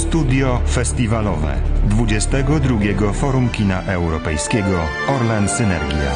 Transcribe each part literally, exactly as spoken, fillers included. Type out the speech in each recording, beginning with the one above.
Studio festiwalowe dwudziestego drugiego Forum Kina Europejskiego Orlen Synergia.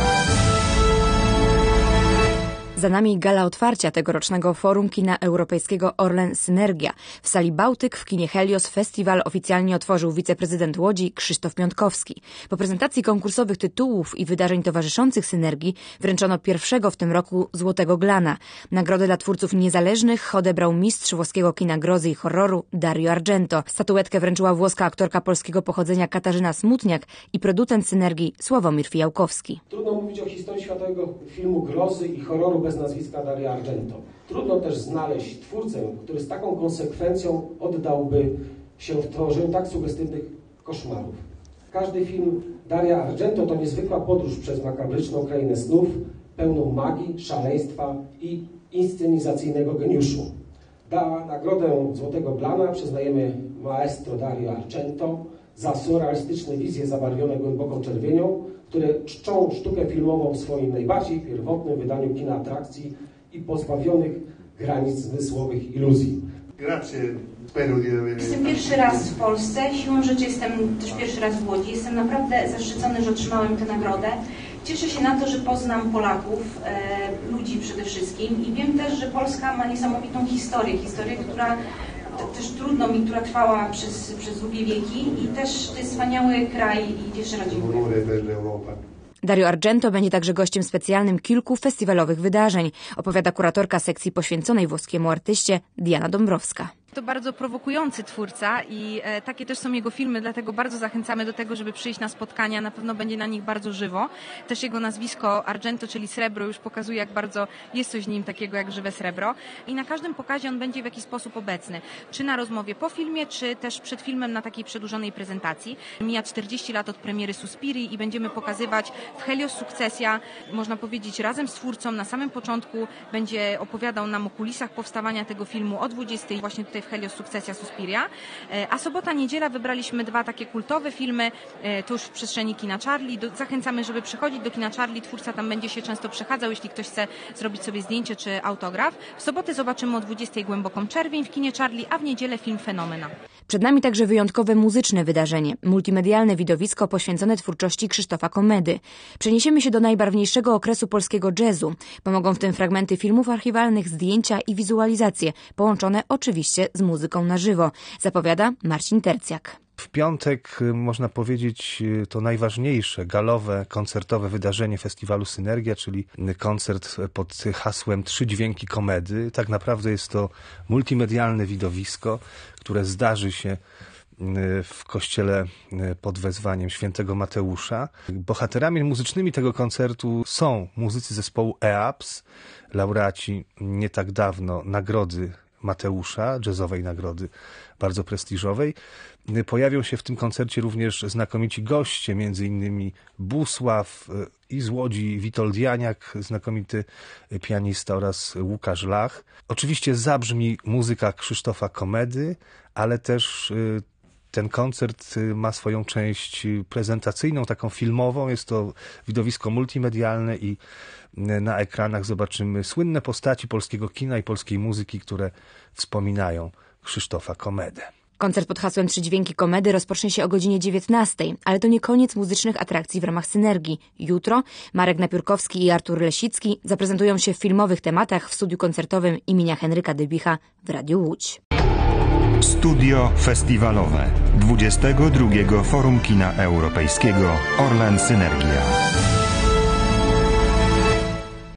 Za nami gala otwarcia tegorocznego Forum Kina Europejskiego Orlen Synergia. W sali Bałtyk w kinie Helios festiwal oficjalnie otworzył wiceprezydent Łodzi Krzysztof Piątkowski. Po prezentacji konkursowych tytułów i wydarzeń towarzyszących Synergii wręczono pierwszego w tym roku Złotego Glana. Nagrodę dla twórców niezależnych odebrał mistrz włoskiego kina grozy i horroru Dario Argento. Statuetkę wręczyła włoska aktorka polskiego pochodzenia Katarzyna Smutniak i producent Synergii Sławomir Fijałkowski. Trudno mówić o historii światowego filmu grozy i horroru bez nazwiska Dario Argento. Trudno też znaleźć twórcę, który z taką konsekwencją oddałby się w tworzeniu tak sugestywnych koszmarów. Każdy film Daria Argento to niezwykła podróż przez makabryczną krainę snów, pełną magii, szaleństwa i inscenizacyjnego geniuszu. Da nagrodę Złotego Glana przyznajemy maestro Dario Argento za surrealistyczne wizje zabarwione głęboką czerwienią, które czczą sztukę filmową w swoim najbardziej pierwotnym wydaniu kina atrakcji i pozbawionych granic zmysłowych iluzji. Jestem pierwszy raz w Polsce, siłą rzeczy jestem też pierwszy raz w Łodzi. Jestem naprawdę zaszczycony, że otrzymałem tę nagrodę. Cieszę się na to, że poznam Polaków, e, ludzi przede wszystkim i wiem też, że Polska ma niesamowitą historię, historię, która też trudno mi, która trwała przez, przez długie wieki i też to jest wspaniały kraj i jeszcze raz dziękuję. Dario Argento będzie także gościem specjalnym kilku festiwalowych wydarzeń, opowiada kuratorka sekcji poświęconej włoskiemu artyście Diana Dąbrowska. To bardzo prowokujący twórca i e, takie też są jego filmy, dlatego bardzo zachęcamy do tego, żeby przyjść na spotkania, na pewno będzie na nich bardzo żywo. Też jego nazwisko Argento, czyli srebro, już pokazuje, jak bardzo jest coś w nim takiego jak żywe srebro. I na każdym pokazie on będzie w jakiś sposób obecny, czy na rozmowie po filmie, czy też przed filmem na takiej przedłużonej prezentacji. Mija czterdzieści lat od premiery Suspirii i będziemy pokazywać w Helios Sukcesja, można powiedzieć razem z twórcą, na samym początku będzie opowiadał nam o kulisach powstawania tego filmu o dwudziestej właśnie tutaj w Helios Sukcesja Suspiria, a sobota, niedziela wybraliśmy dwa takie kultowe filmy, to już w przestrzeni kina Charlie. Zachęcamy, żeby przychodzić do kina Charlie, twórca tam będzie się często przechadzał, jeśli ktoś chce zrobić sobie zdjęcie czy autograf. W sobotę zobaczymy o dwudziestej Głęboką Czerwień w kinie Charlie, a w niedzielę film Fenomena. Przed nami także wyjątkowe muzyczne wydarzenie, multimedialne widowisko poświęcone twórczości Krzysztofa Komedy. Przeniesiemy się do najbarwniejszego okresu polskiego jazzu. Pomogą w tym fragmenty filmów archiwalnych, zdjęcia i wizualizacje, połączone oczywiście z muzyką na żywo, zapowiada Marcin Tercjak. W piątek, można powiedzieć, to najważniejsze galowe, koncertowe wydarzenie festiwalu Synergia, czyli koncert pod hasłem Trzy Dźwięki Komedy. Tak naprawdę jest to multimedialne widowisko, które zdarzy się w kościele pod wezwaniem świętego Mateusza. Bohaterami muzycznymi tego koncertu są muzycy zespołu E A P S, laureaci nie tak dawno nagrody Mateusza, jazzowej nagrody, bardzo prestiżowej. Pojawią się w tym koncercie również znakomici goście, między innymi Busław i z Łodzi Witold Janiak, znakomity pianista, oraz Łukasz Lach. Oczywiście zabrzmi muzyka Krzysztofa Komedy, ale też ten koncert ma swoją część prezentacyjną, taką filmową. Jest to widowisko multimedialne i na ekranach zobaczymy słynne postaci polskiego kina i polskiej muzyki, które wspominają Krzysztofa Komedę. Koncert pod hasłem Trzy Dźwięki Komedy rozpocznie się o godzinie dziewiętnastej, ale to nie koniec muzycznych atrakcji w ramach Synergii. Jutro Marek Napiórkowski i Artur Lesicki zaprezentują się w filmowych tematach w studiu koncertowym imienia Henryka Dybicha w Radiu Łódź. Studio festiwalowe dwudziestego drugiego Forum Kina Europejskiego Orlen Synergia.